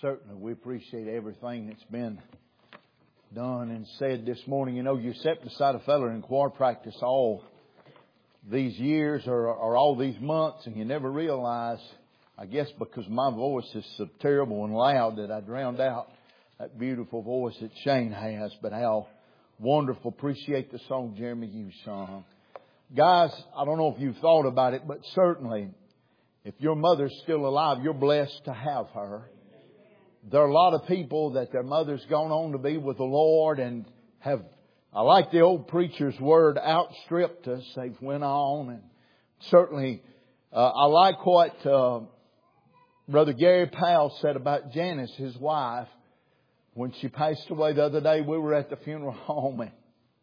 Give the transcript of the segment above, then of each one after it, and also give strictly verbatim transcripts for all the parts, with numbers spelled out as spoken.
certainly we appreciate everything that's been done and said this morning. You know, you sat beside a fella in choir practice all these years or, or all these months, and you never realize, I guess because my voice is so terrible and loud, that I drowned out that beautiful voice that Shane has. But how wonderful. Appreciate the song, Jeremy, you sung. Guys, I don't know if you've thought about it, but certainly if your mother's still alive, you're blessed to have her. There are a lot of people that their mother's gone on to be with the Lord and have, I like the old preacher's word, outstripped us. They've went on. And certainly, uh, I like what uh, Brother Gary Powell said about Janice, his wife. When she passed away the other day, we were at the funeral home, and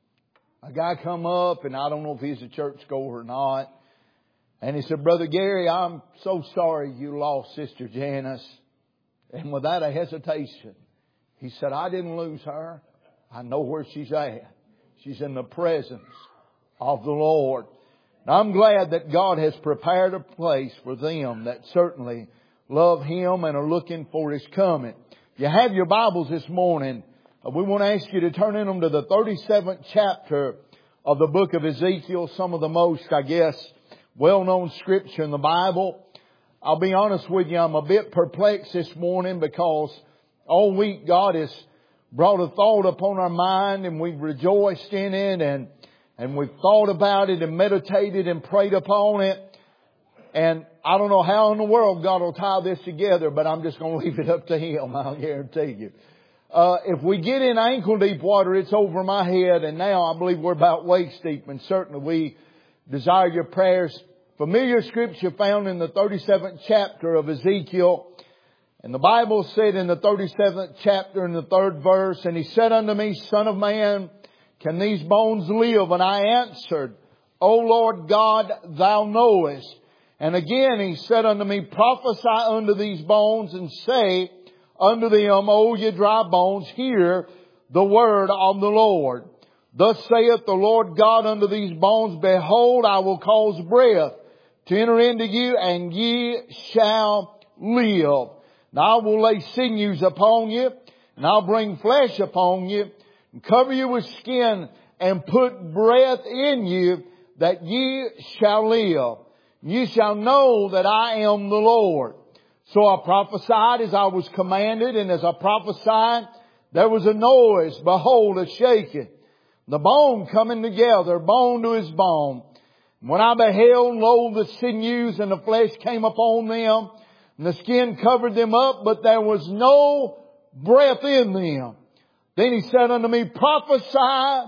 a guy come up, and I don't know if he's a churchgoer or not. And he said, Brother Gary, I'm so sorry you lost Sister Janice. And without a hesitation, he said, I didn't lose her. I know where she's at. She's in the presence of the Lord. And I'm glad that God has prepared a place for them that certainly love Him and are looking for His coming. If you have your Bibles this morning, we want to ask you to turn in them to the thirty-seventh chapter of the book of Ezekiel, some of the most, I guess, well-known scripture in the Bible. I'll be honest with you, I'm a bit perplexed this morning because all week God has brought a thought upon our mind and we've rejoiced in it and, and we've thought about it and meditated and prayed upon it. And I don't know how in the world God will tie this together, but I'm just going to leave it up to Him, I'll guarantee you. Uh, if we get in ankle deep water, it's over my head, and now I believe we're about waist deep, and certainly we desire your prayers. Familiar scripture found in the thirty-seventh chapter of Ezekiel. And the Bible said in the thirty-seventh chapter in the third verse, and He said unto me, Son of man, can these bones live? And I answered, O Lord God, Thou knowest. And again He said unto me, Prophesy unto these bones and say unto them, O ye dry bones, hear the word of the Lord. Thus saith the Lord God unto these bones, Behold, I will cause breath to enter into you, and ye shall live. Now I will lay sinews upon you, and I'll bring flesh upon you, and cover you with skin, and put breath in you, that ye shall live. Ye shall know that I am the Lord. So I prophesied as I was commanded, and as I prophesied, there was a noise, behold, a shaking. The bone coming together, bone to his bone. When I beheld, lo, the sinews and the flesh came upon them, and the skin covered them up, but there was no breath in them. Then He said unto me, Prophesy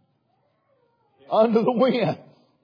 unto the wind.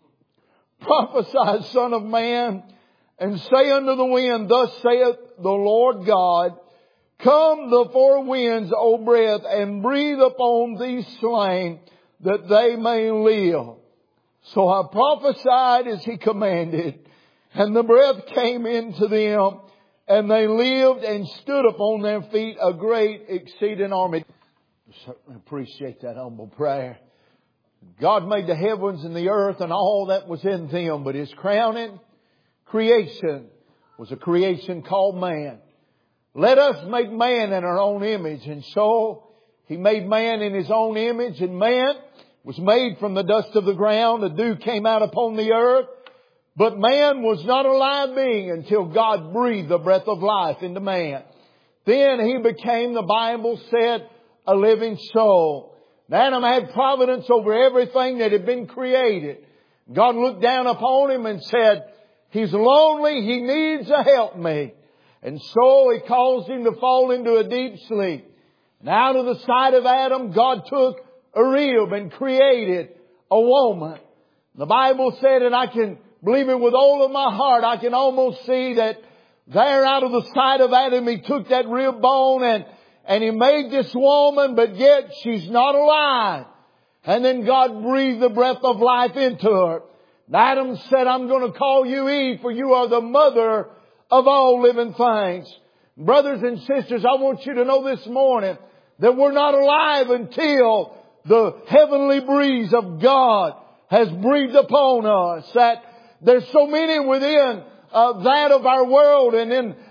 Prophesy, Son of man, and say unto the wind, Thus saith the Lord God, Come the four winds, O breath, and breathe upon these slain, that they may live. So I prophesied as He commanded, and the breath came into them, and they lived and stood upon their feet, a great exceeding army. I certainly appreciate that humble prayer. God made the heavens and the earth and all that was in them, but His crowning creation was a creation called man. Let us make man in our own image. And so He made man in His own image, and man was made from the dust of the ground. The dew came out upon the earth. But man was not a live being until God breathed the breath of life into man. Then he became, the Bible said, a living soul. Adam had providence over everything that had been created. God looked down upon him and said, He's lonely, he needs a helpmate. And so He caused him to fall into a deep sleep. And out of the side of Adam, God took a rib and created a woman. The Bible said, and I can believe it with all of my heart, I can almost see that there out of the side of Adam, He took that rib bone and, and He made this woman, but yet she's not alive. And then God breathed the breath of life into her. And Adam said, I'm going to call you Eve, for you are the mother of all living things. Brothers and sisters, I want you to know this morning that we're not alive until the heavenly breeze of God has breathed upon us. That there's so many within uh, that of our world and in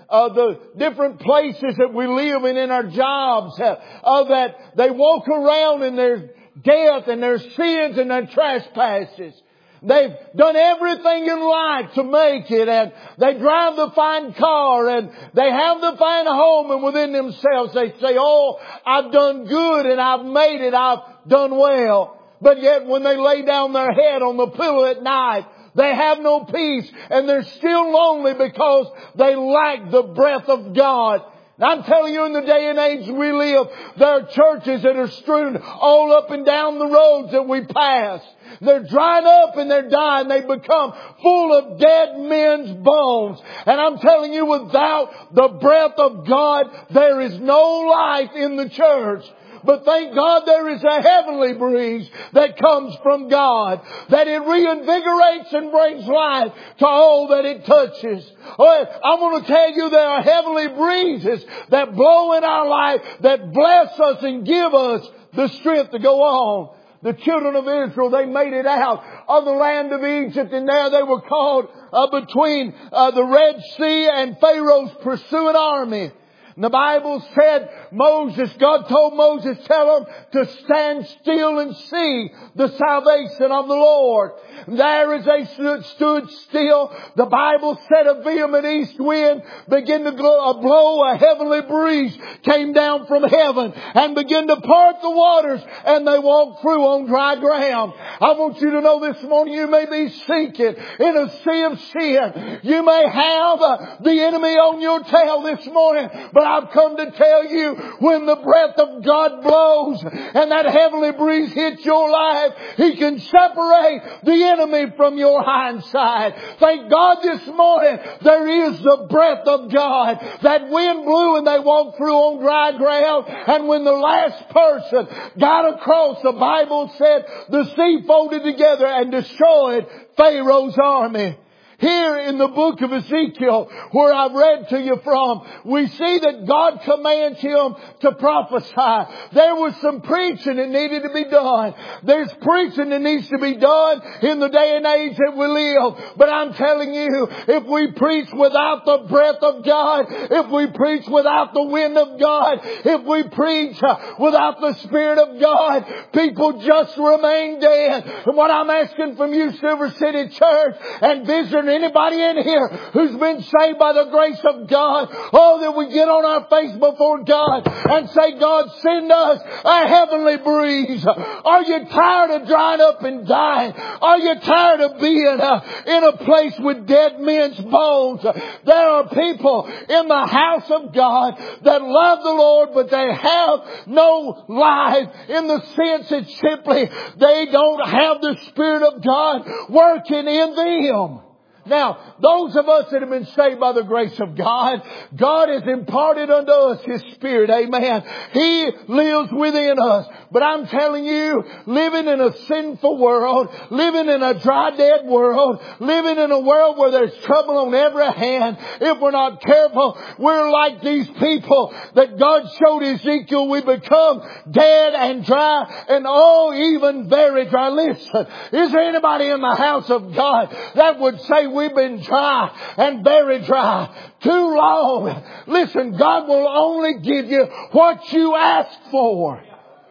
uh, the different places that we live in, in our jobs, uh, uh, that they walk around in their death and their sins and their trespasses. They've done everything in life to make it, and they drive the fine car, and they have the fine home, and within themselves they say, oh, I've done good and I've made it, I've done well. But yet when they lay down their head on the pillow at night, they have no peace, and they're still lonely because they lack the breath of God. I'm telling you, in the day and age we live, there are churches that are strewn all up and down the roads that we pass. They're dried up and they're dying. They become full of dead men's bones. And I'm telling you, without the breath of God, there is no life in the church. But thank God there is a heavenly breeze that comes from God, that it reinvigorates and brings life to all that it touches. Oh, I'm going to tell you, there are heavenly breezes that blow in our life, that bless us and give us the strength to go on. The children of Israel, they made it out of the land of Egypt, and there they were caught uh, between uh, the Red Sea and Pharaoh's pursuing army. And the Bible said Moses, God told Moses, tell him to stand still and see the salvation of the Lord. There as they stood, stood still, the Bible said a vehement east wind began to blow, a heavenly breeze came down from heaven and began to part the waters, and they walked through on dry ground. I want you to know this morning, you may be sinking in a sea of sin. You may have uh, the enemy on your tail this morning, but I've come to tell you, when the breath of God blows and that heavenly breeze hits your life, He can separate the enemy from your hindside. Thank God this morning there is the breath of God. That wind blew and they walked through on dry ground. And when the last person got across, the Bible said the sea folded together and destroyed Pharaoh's army. Here in the book of Ezekiel, where I've read to you from, we see that God commands him to prophesy. There was some preaching that needed to be done. There's preaching that needs to be done in the day and age that we live. But I'm telling you, if we preach without the breath of God, if we preach without the wind of God, if we preach without the Spirit of God, people just remain dead. And what I'm asking from you, Silver City Church, and visiting anybody in here who's been saved by the grace of God, oh, that we get on our face before God and say, God, send us a heavenly breeze. Are you tired of drying up and dying? Are you tired of being uh, in a place with dead men's bones? There are people in the house of God that love the Lord, but they have no life, in the sense that simply they don't have the Spirit of God working in them. Now, those of us that have been saved by the grace of God, God has imparted unto us His Spirit. Amen. He lives within us. But I'm telling you, living in a sinful world, living in a dry, dead world, living in a world where there's trouble on every hand, if we're not careful, we're like these people that God showed Ezekiel. We become dead and dry, and oh, even very dry. Listen, is there anybody in the house of God that would say we've been dry and very dry too long? Listen, God will only give you what you ask for.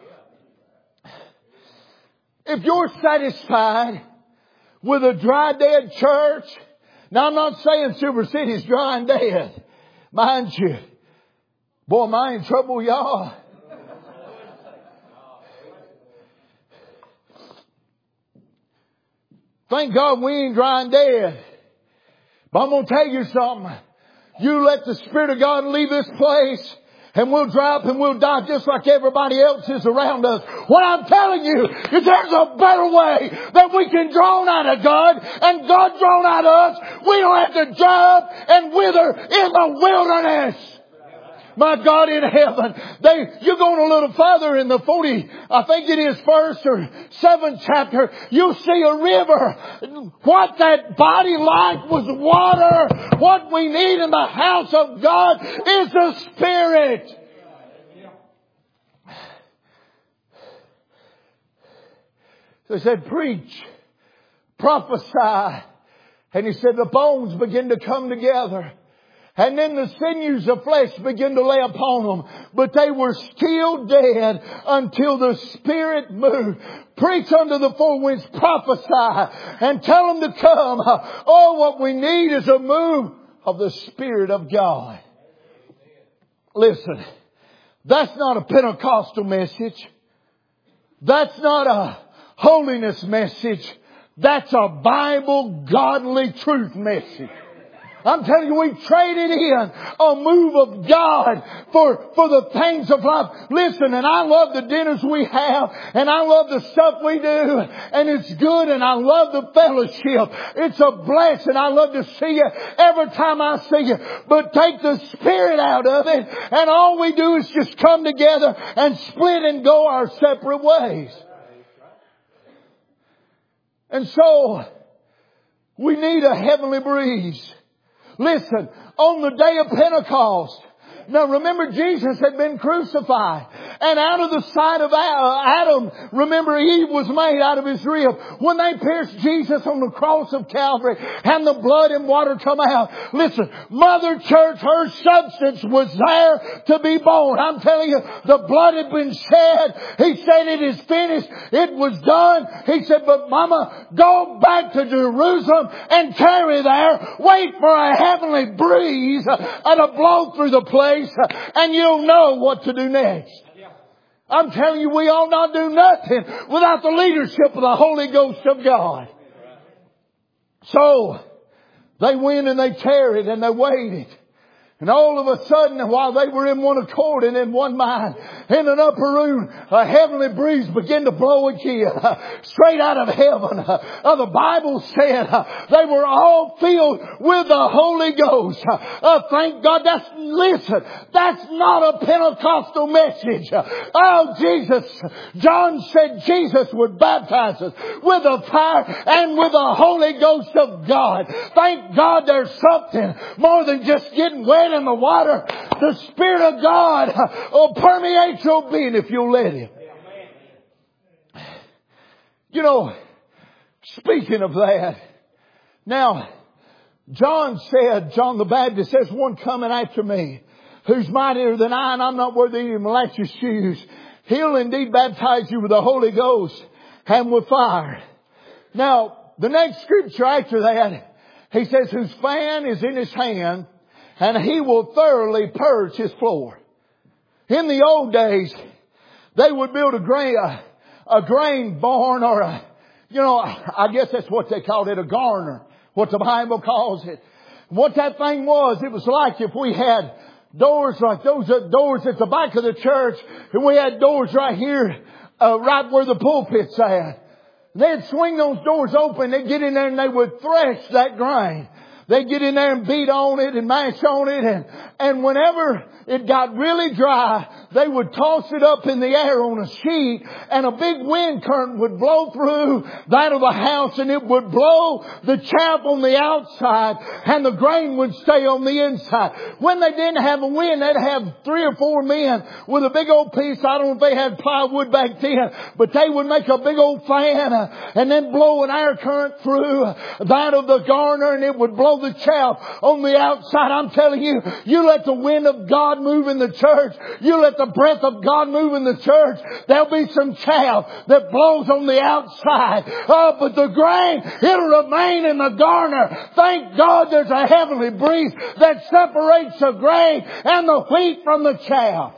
If you're satisfied with a dry, dead church, now I'm not saying Silver City's dry and dead. Mind you, boy, am I in trouble, y'all. Thank God we ain't dry and dead. But I'm going to tell you something. You let the Spirit of God leave this place, and we'll dry up and we'll die just like everybody else is around us. What I'm telling you is there's a better way that we can draw out of God, and God drawn out of us. We don't have to dry up and wither in the wilderness. My God in heaven, they, you're going a little further in the forty, I think it is first or seventh chapter, you'll see a river. What that body like was water. What we need in the house of God is the Spirit. So he said, preach, prophesy. And he said, the bones begin to come together. And then the sinews of flesh began to lay upon them. But they were still dead until the Spirit moved. Preach unto the four winds, prophesy, and tell them to come. Oh, what we need is a move of the Spirit of God. Listen, that's not a Pentecostal message. That's not a holiness message. That's a Bible, godly truth message. I'm telling you, we traded in a move of God for, for the things of life. Listen, and I love the dinners we have, and I love the stuff we do, and it's good, and I love the fellowship. It's a blessing. I love to see you every time I see you. But take the Spirit out of it, and all we do is just come together and split and go our separate ways. And so, we need a heavenly breeze. Listen, on the day of Pentecost, now remember Jesus had been crucified. And out of the side of Adam, remember Eve was made out of his rib. When they pierced Jesus on the cross of Calvary and the blood and water come out. Listen, Mother Church, her substance was there to be born. I'm telling you, the blood had been shed. He said it is finished. It was done. He said, but Mama, go back to Jerusalem and tarry there. Wait for a heavenly breeze and a blow through the place. And you'll know what to do next. I'm telling you, we ought not do nothing without the leadership of the Holy Ghost of God. So, they went and they tarried and they waited. And all of a sudden, while they were in one accord and in one mind, in an upper room, a heavenly breeze began to blow again, straight out of heaven. Uh, the Bible said uh, they were all filled with the Holy Ghost. Uh, thank God. That's, listen, that's not a Pentecostal message. Oh, Jesus. John said Jesus would baptize us with the fire and with the Holy Ghost of God. Thank God there's something more than just getting wet in the water. The Spirit of God will permeate your being if you'll let Him. You know, speaking of that, now, John said, John the Baptist says, one coming after me, who's mightier than I, and I'm not worthy to latch his shoes. He'll indeed baptize you with the Holy Ghost and with fire. Now, the next scripture after that, he says, whose fan is in his hand, and he will thoroughly purge his floor. In the old days, they would build a grain, a, a grain barn or a, you know, I guess that's what they called it, a garner, what the Bible calls it. What that thing was, it was like if we had doors like those doors at the back of the church, and we had doors right here, uh, right where the pulpit's at. They'd swing those doors open, they'd get in there and they would thresh that grain. They'd get in there and beat on it and mash on it. And, and whenever it got really dry, they would toss it up in the air on a sheet. And a big wind current would blow through that of the house. And it would blow the chaff on the outside. And the grain would stay on the inside. When they didn't have a wind, they'd have three or four men with a big old piece. I don't know if they had plywood back then. But they would make a big old fan. Uh, and then blow an air current through that of the garner. And it would blow the chaff on the outside. I'm telling you, you let the wind of God move in the church. You let the breath of God move in the church. There'll be some chaff that blows on the outside. Oh, but the grain, it'll remain in the garner. Thank God there's a heavenly breeze that separates the grain and the wheat from the chaff.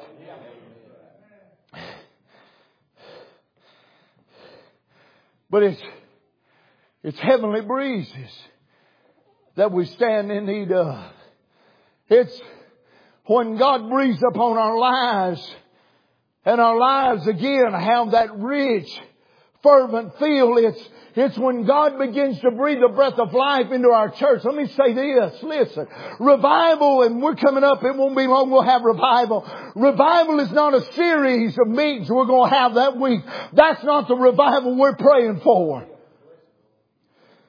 But it's, it's heavenly breezes that we stand in need of. It's when God breathes upon our lives, and our lives again have that rich, fervent feel. It's, it's when God begins to breathe the breath of life into our church. Let me say this, listen. Revival, and we're coming up, it won't be long we'll have revival. Revival is not a series of meetings we're going to have that week. That's not the revival we're praying for.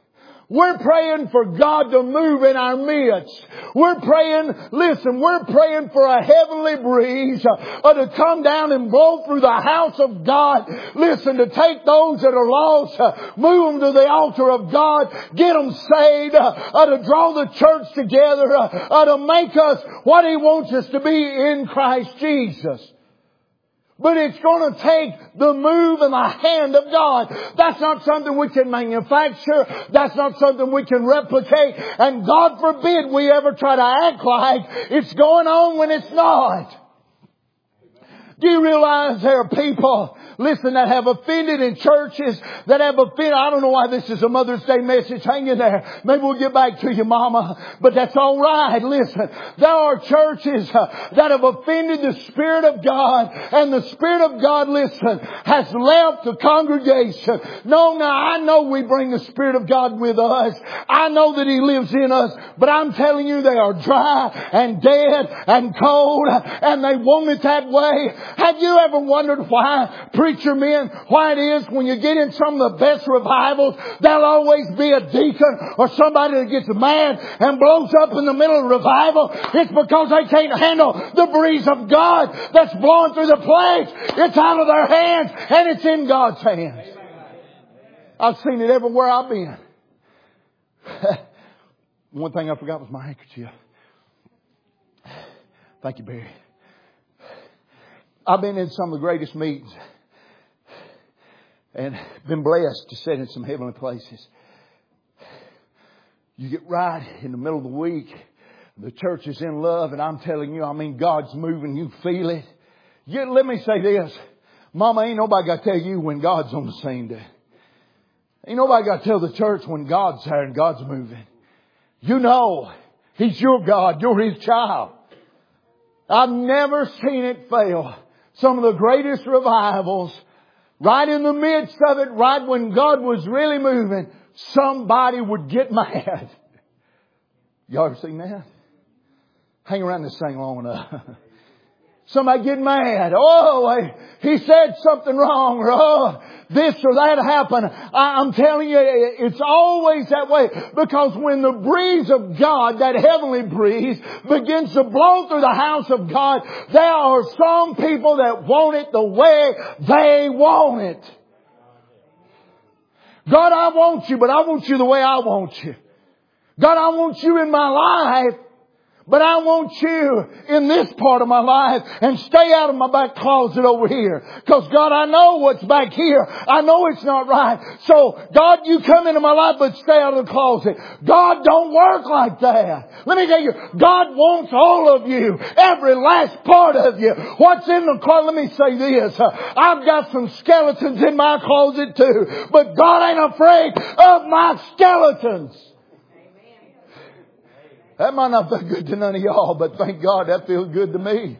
We're praying for God to move in our midst. We're praying, listen, we're praying for a heavenly breeze uh, to come down and blow through the house of God. Listen, to take those that are lost, uh, move them to the altar of God, get them saved, uh, uh, to draw the church together, uh, uh, to make us what He wants us to be in Christ Jesus. But it's going to take the move and the hand of God. That's not something we can manufacture. That's not something we can replicate. And God forbid we ever try to act like it's going on when it's not. Do you realize there are people, listen, that have offended in churches, that have offended? I don't know why this is a Mother's Day message. Hang in there. Maybe we'll get back to you, Mama. But that's all right. Listen, there are churches uh, that have offended the Spirit of God. And the Spirit of God, listen, has left the congregation. No, now I know we bring the Spirit of God with us. I know that He lives in us. But I'm telling you, they are dry and dead and cold. And they want it that way. Have you ever wondered why, preacher men, why it is when you get in some of the best revivals, there'll always be a deacon or somebody that gets mad and blows up in the middle of revival? It's because they can't handle the breeze of God that's blowing through the place. It's out of their hands and it's in God's hands. I've seen it everywhere I've been. One thing I forgot was my handkerchief. Thank you, Barry. I've been in some of the greatest meetings and been blessed to sit in some heavenly places. You get right in the middle of the week, the church is in love, and I'm telling you, I mean, God's moving, you feel it. You, let me say this, Mama, ain't nobody got to tell you when God's on the scene day. Ain't nobody got to tell the church when God's there and God's moving. You know, He's your God, you're His child. I've never seen it fail. Some of the greatest revivals, right in the midst of it, right when God was really moving, somebody would get mad. Y'all ever seen that? Hang around this thing long enough. Somebody get mad. Oh, he said something wrong. Or, oh, this or that happened. I, I'm telling you, it's always that way. Because when the breeze of God, that heavenly breeze, begins to blow through the house of God, there are some people that want it the way they want it. God, I want you, but I want you the way I want you. God, I want you in my life, but I want you in this part of my life, and stay out of my back closet over here. Because God, I know what's back here. I know it's not right. So God, you come into my life, but stay out of the closet. God don't work like that. Let me tell you, God wants all of you. Every last part of you. What's in the closet? Let me say this. I've got some skeletons in my closet too. But God ain't afraid of my skeletons. That might not feel good to none of y'all, but thank God that feels good to me.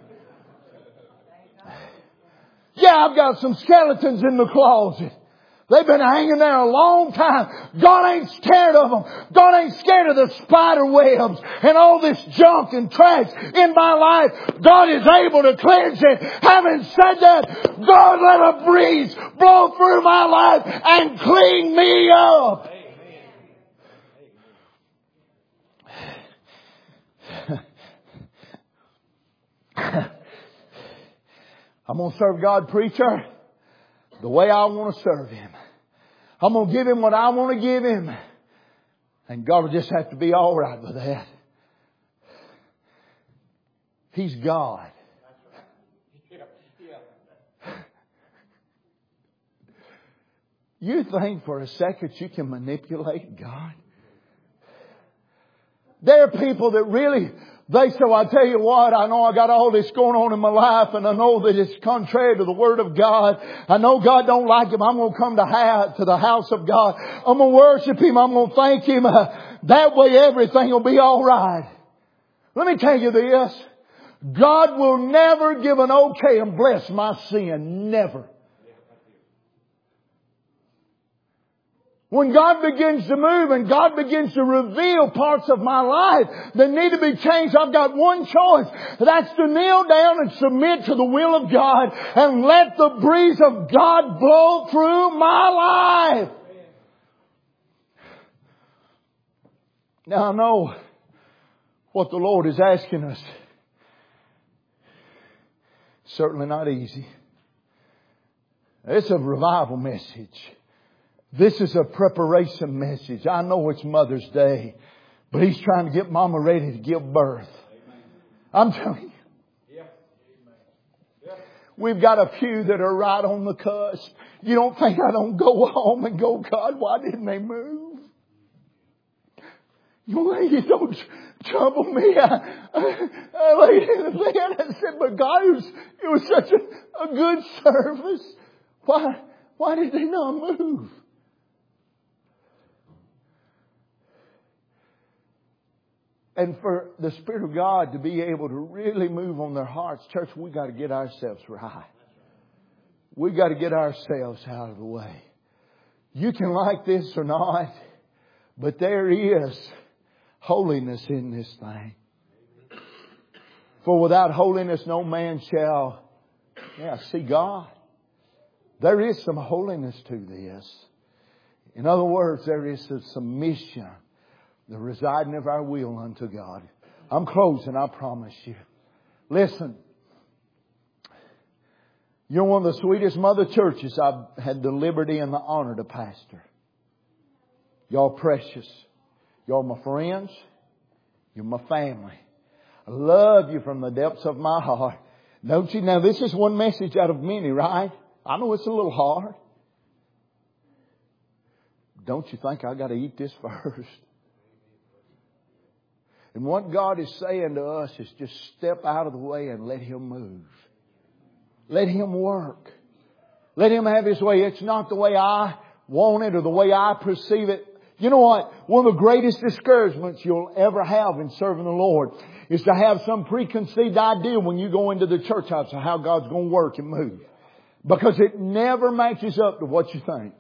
Yeah, I've got some skeletons in the closet. They've been hanging there a long time. God ain't scared of them. God ain't scared of the spider webs and all this junk and trash in my life. God is able to cleanse it. Having said that, God, let a breeze blow through my life and clean me up. I'm going to serve God, preacher, the way I want to serve Him. I'm going to give Him what I want to give Him. And God will just have to be all right with that. He's God. You think for a second you can manipulate God? There are people that really, they say, well, I tell you what, I know I got all this going on in my life, and I know that it's contrary to the Word of God. I know God don't like Him. I'm going to come to, ha- to the house of God. I'm going to worship Him. I'm going to thank Him. Uh, that way everything will be all right. Let me tell you this. God will never give an okay and bless my sin. Never. When God begins to move and God begins to reveal parts of my life that need to be changed, I've got one choice. That's to kneel down and submit to the will of God and let the breeze of God blow through my life. Now I know what the Lord is asking us. Certainly not easy. It's a revival message. This is a preparation message. I know it's Mother's Day, but He's trying to get Mama ready to give birth. I'm telling you. We've got a few that are right on the cusp. You don't think I don't go home and go, God, why didn't they move? You lady, don't trouble me. I, I, I laid in the bed and said, but God, it was, it was such a, a good service. Why, why did they not move? And for the Spirit of God to be able to really move on their hearts, church, we got to get ourselves right. We got to get ourselves out of the way. You can like this or not, but there is holiness in this thing. For without holiness, no man shall yeah, see God. There is some holiness to this. In other words, there is a submission, the residing of our will unto God. I'm closing, I promise you. Listen. You're one of the sweetest mother churches I've had the liberty and the honor to pastor. Y'all precious. Y'all my friends. You're my family. I love you from the depths of my heart. Don't you? Now this is one message out of many, right? I know it's a little hard. Don't you think I got to eat this first? And what God is saying to us is just step out of the way and let Him move. Let Him work. Let Him have His way. It's not the way I want it or the way I perceive it. You know what? One of the greatest discouragements you'll ever have in serving the Lord is to have some preconceived idea when you go into the church house of how God's going to work and move. Because it never matches up to what you think.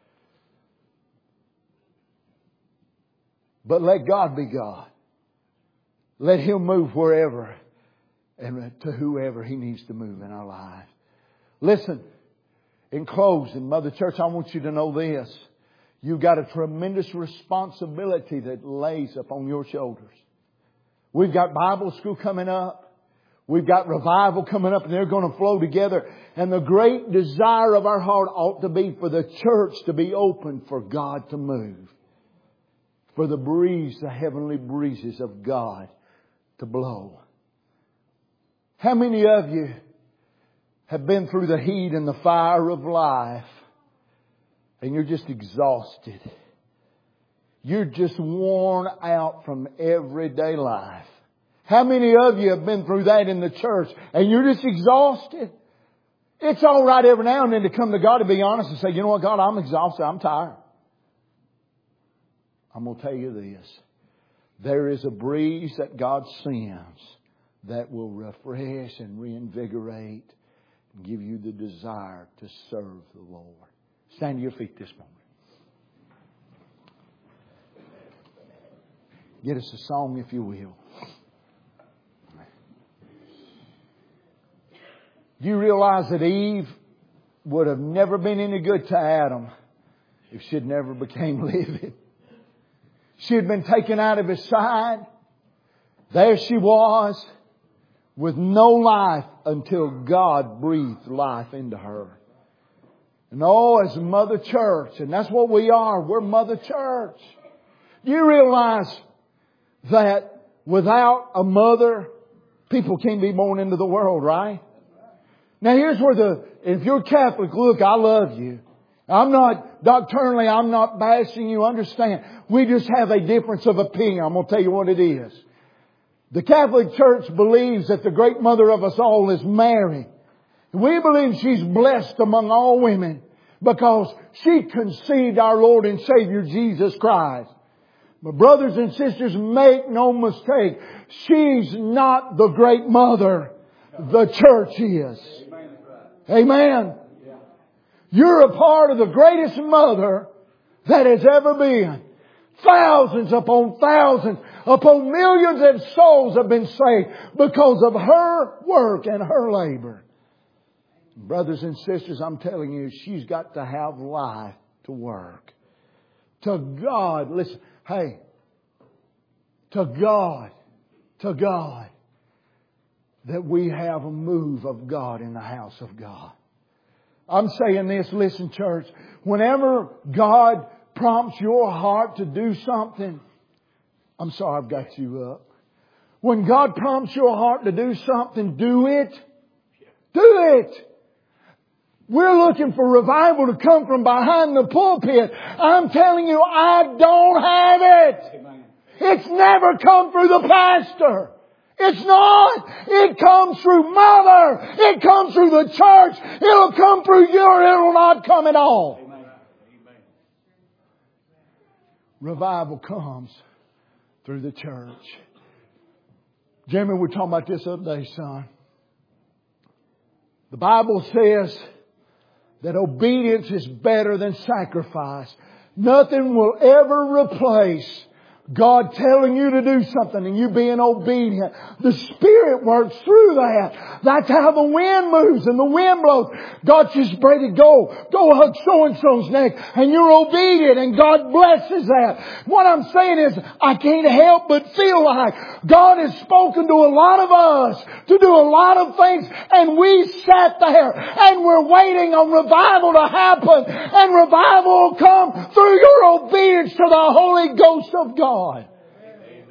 But let God be God. Let Him move wherever and to whoever He needs to move in our lives. Listen, in closing, Mother Church, I want you to know this. You've got a tremendous responsibility that lays upon your shoulders. We've got Bible school coming up. We've got revival coming up and they're going to flow together. And the great desire of our heart ought to be for the church to be open for God to move. For the breeze, the heavenly breezes of God to blow. How many of you have been through the heat and the fire of life and you're just exhausted? You're just worn out from everyday life. How many of you have been through that in the church and you're just exhausted? It's all right every now and then to come to God to be honest and say, you know what, God, I'm exhausted. I'm tired. I'm going to tell you this. There is a breeze that God sends that will refresh and reinvigorate and give you the desire to serve the Lord. Stand to your feet this moment. Get us a song if you will. Do you realize that Eve would have never been any good to Adam if she had never became living? She had been taken out of his side. There she was with no life until God breathed life into her. And oh, as Mother Church, and that's what we are, we're Mother Church. Do you realize that without a mother, people can't be born into the world, right? Now here's where the, if you're Catholic, look, I love you. I'm not, doctrinally, I'm not bashing you, understand. We just have a difference of opinion. I'm going to tell you what it is. The Catholic Church believes that the great mother of us all is Mary. We believe she's blessed among all women because she conceived our Lord and Savior Jesus Christ. But brothers and sisters, make no mistake, she's not the great mother. The church is. Amen. You're a part of the greatest mother that has ever been. Thousands upon thousands upon millions of souls have been saved because of her work and her labor. Brothers and sisters, I'm telling you, she's got to have life to work. To God, listen, hey, to God, to God, that we have a move of God in the house of God. I'm saying this, listen church, whenever God prompts your heart to do something, I'm sorry I've got you up. When God prompts your heart to do something, do it. Do it. We're looking for revival to come from behind the pulpit. I'm telling you, I don't have it. Amen. It's never come through the pastor. It's not. It comes through Mother. It comes through the church. It'll come through you or it'll not come at all. Amen. Revival comes through the church. Jeremy, we were talking about this the other day, son. The Bible says that obedience is better than sacrifice. Nothing will ever replace God telling you to do something and you being obedient. The Spirit works through that. That's how the wind moves and the wind blows. God says, Brady, go. Go hug so-and-so's neck. And you're obedient and God blesses that. What I'm saying is, I can't help but feel like God has spoken to a lot of us to do a lot of things, and we sat there and we're waiting on revival to happen, and revival will come through your obedience to the Holy Ghost of God. God. Amen.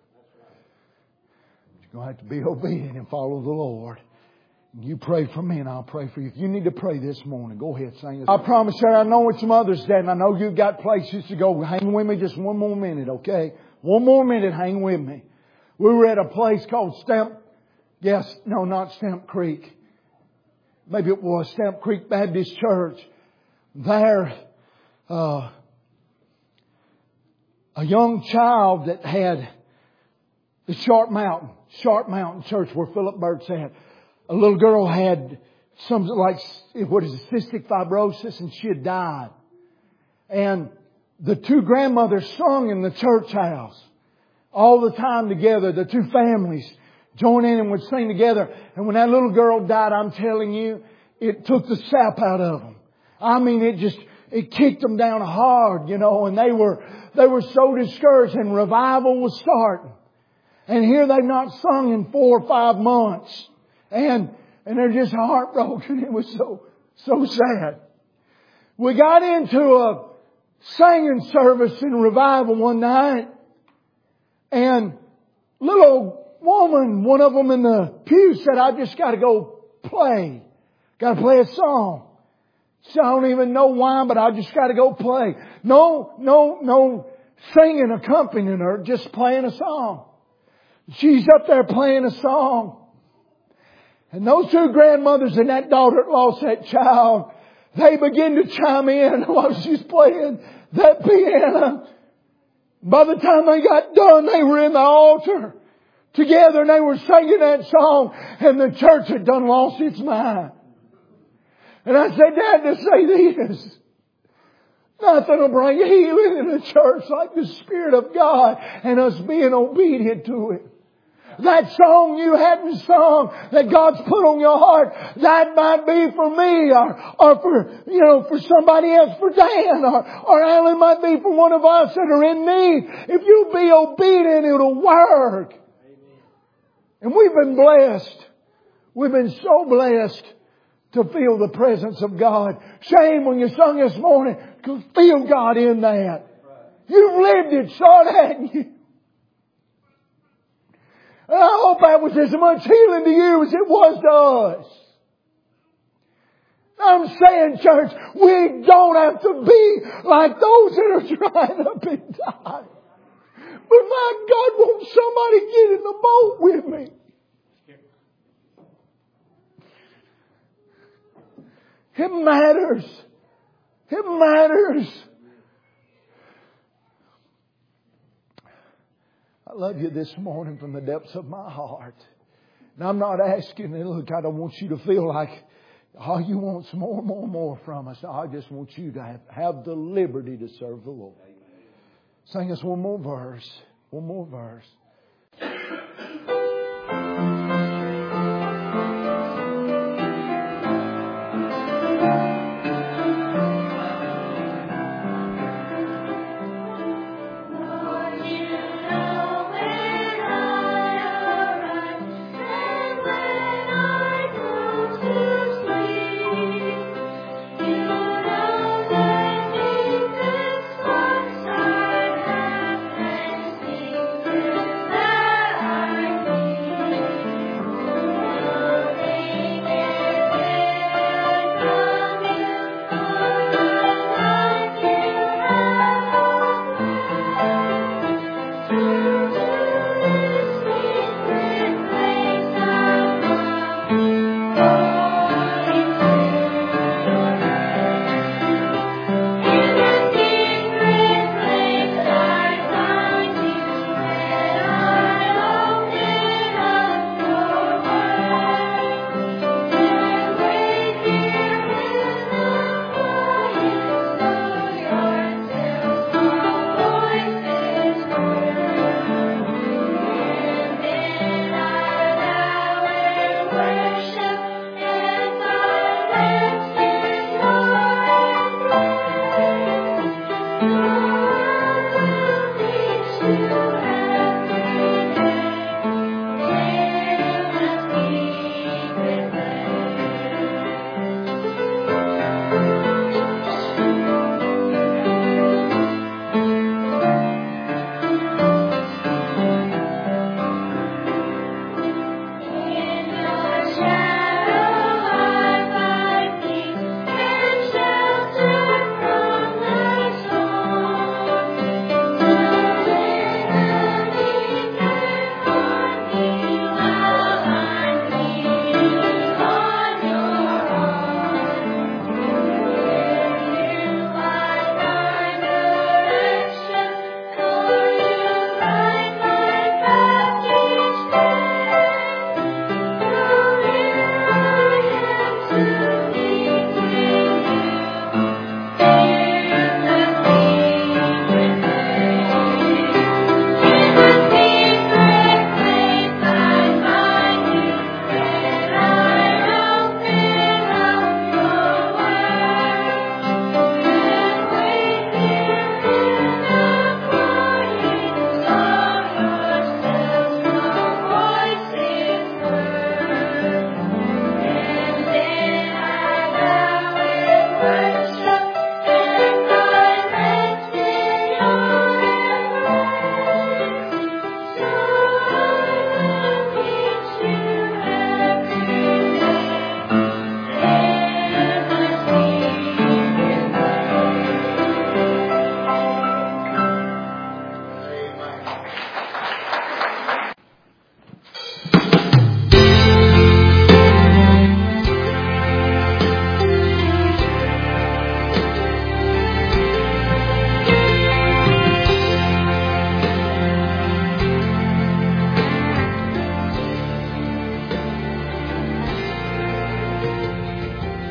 You're going to have to be obedient and follow the Lord. You pray for me and I'll pray for you. If you need to pray this morning, go ahead, sing it. I promise you, I know it's Mother's Day and I know you've got places to go. Hang with me just one more minute, okay? One more minute, hang with me. We were at a place called Stamp, yes, no, not Stamp Creek. Maybe it was Stamp Creek Baptist Church. There, uh, a young child that had the Sharp Mountain, Sharp Mountain Church where Philip Burt's at. A little girl had some like, what is it, cystic fibrosis, and she had died. And the two grandmothers sung in the church house all the time together. The two families joined in and would sing together. And when that little girl died, I'm telling you, it took the sap out of them. I mean, it just, it kicked them down hard, you know, and they were, they were so discouraged, and revival was starting. And here they've not sung in four or five months. And, and they're just heartbroken. It was so, so sad. We got into a singing service in revival one night, and little old woman, one of them in the pew said, I just got to go play. Got to play a song. So I don't even know why, but I just got to go play. No, no, no singing accompanying her, just playing a song. She's up there playing a song. And those two grandmothers and that daughter that lost that child, they begin to chime in while she's playing that piano. By the time they got done, they were in the altar together and they were singing that song, and the church had done lost its mind. And I said, Dad, to say this, nothing will bring healing in the church like the Spirit of God and us being obedient to it. That song you hadn't sung that God's put on your heart, that might be for me or, or for, you know, for somebody else, for Dan, or, or Alan might be for one of us that are in need. If you'll be obedient, it'll work. Amen. And we've been blessed. We've been so blessed to feel the presence of God. Shame when you sung this morning, to feel God in that. You've lived it, son, hadn't you? And I hope that was as much healing to you as it was to us. I'm saying, church, we don't have to be like those that are trying up and die. But my God, won't somebody get in the boat with me? It matters. It matters. I love you this morning from the depths of my heart. And I'm not asking, look, I don't want you to feel like all you want is more, more, more from us. I just want you to have, have the liberty to serve the Lord. Sing us one more verse. One more verse. Lord, you know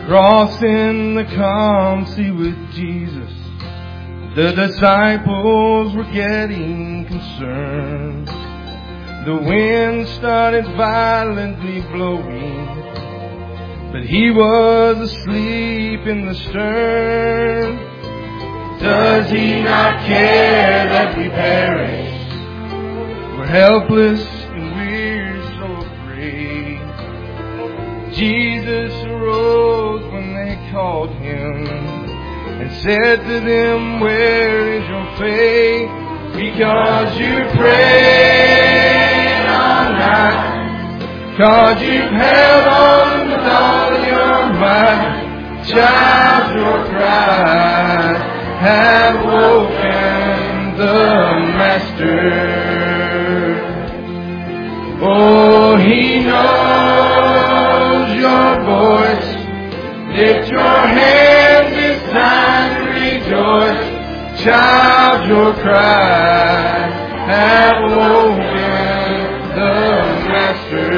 Crossing the calm sea with Jesus, the disciples were getting concerned. The wind started violently blowing, but he was asleep in the stern. Does he not care that we perish? We're helpless and we're so afraid. Jesus arose when they called him and said to them, where is your faith? Because you prayed all night, because you've held on with all your might. Child, your cries have woken the Master. Oh, he knows your voice. Lift your hands, it's time to rejoice. Child, your cries have woken the Master.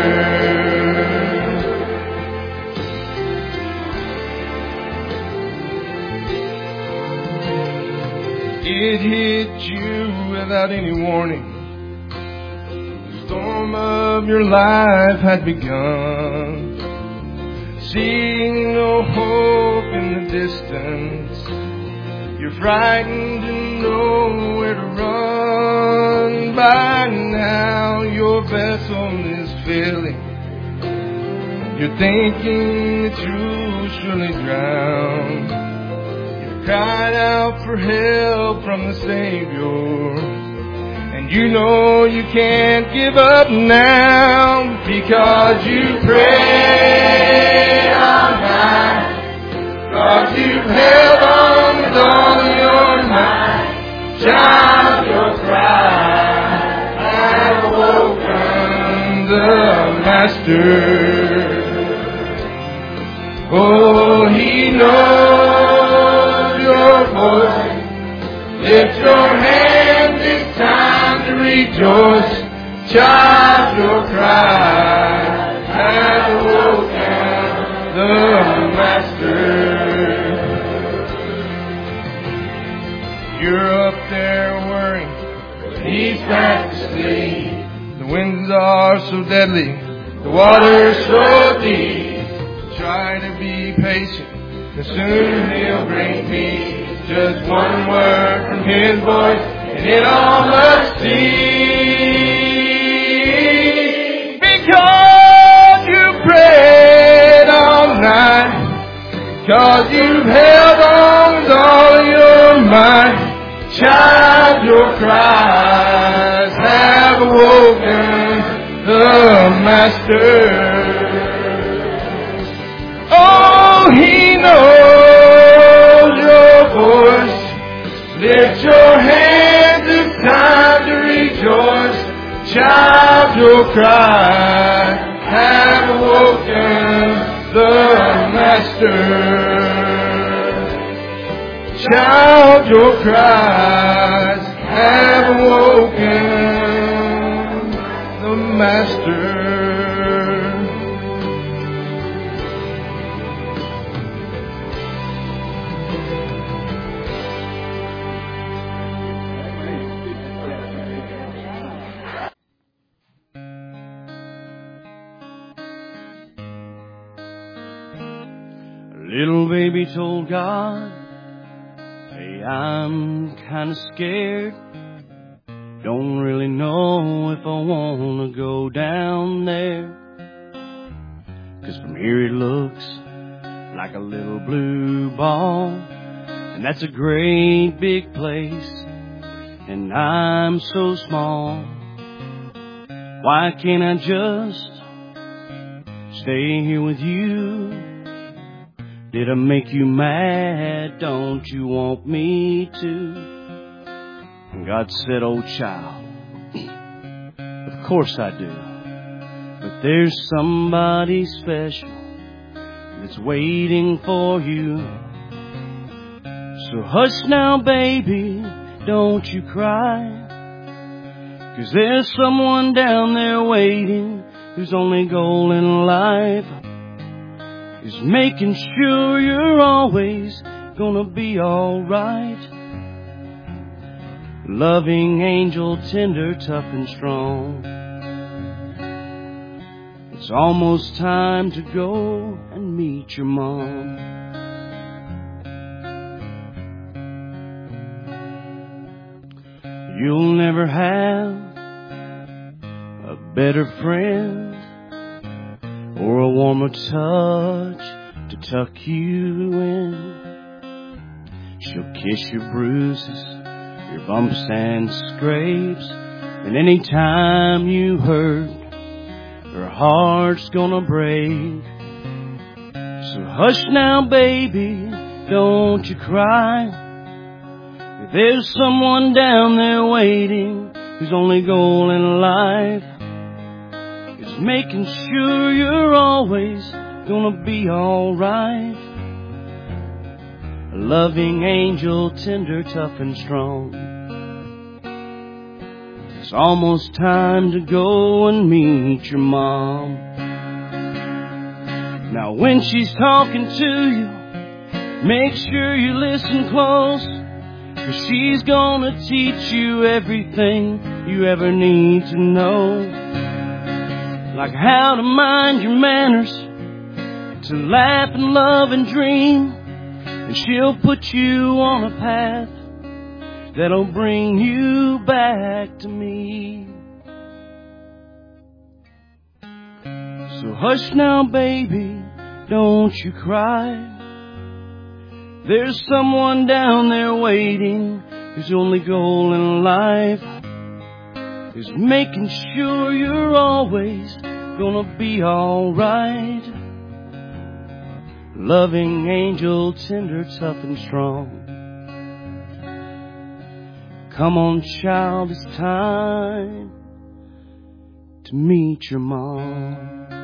It hit you without any warning. The storm of your life had begun. Seeing no hope in the distance, you're frightened and nowhere to run. By now your vessel is filling. You're thinking that you'll surely drown. You've cried out for help from the Savior, and you know you can't give up now, because you prayed all night, because you've held on with all your might. Child, your cry have woken the Master. Oh, he knows your voice. Lift your hands, it's time to rejoice. Child, your cry has woken the Master. You're up there worrying, he's fast asleep. The winds are so deadly, the water's so deep. Try to be patient, and soon he'll bring peace. Just one word from his voice, and it all must cease. Because you prayed all night, because you've held on with all your might. Child, your cries have awoken the Master. Oh, he knows your voice. Lift your hands, it's time to rejoice. Child, your cry have awoken the Master. Child, your cries have awoken the Master. Little baby told God, hey, I'm kinda scared. Don't really know if I wanna go down there. 'Cause from here it looks like a little blue ball, and that's a great big place, and I'm so small. Why can't I just stay here with you? Did I make you mad? Don't you want me to? And God said, oh child, of course I do. But there's somebody special that's waiting for you. So hush now, baby, don't you cry. 'Cause there's someone down there waiting whose only goal in life is making sure you're always gonna be alright. Loving angel, tender, tough and strong. It's almost time to go and meet your mom. You'll never have a better friend or a warmer touch to tuck you in. She'll kiss your bruises, your bumps and scrapes, and any time you hurt, her heart's gonna break. So hush now, baby, don't you cry. There's someone down there waiting whose only goal in life is making sure you're always gonna be alright. A loving angel, tender, tough and strong. It's almost time to go and meet your mom. Now when she's talking to you, make sure you listen close, 'cause she's gonna teach you everything you ever need to know. Like how to mind your manners, to laugh and love and dream. And she'll put you on a path that'll bring you back to me. So hush now, baby, don't you cry. There's someone down there waiting whose only goal in life is making sure you're always gonna be alright. Loving angel, tender, tough and strong. Come on, child, it's time to meet your mom.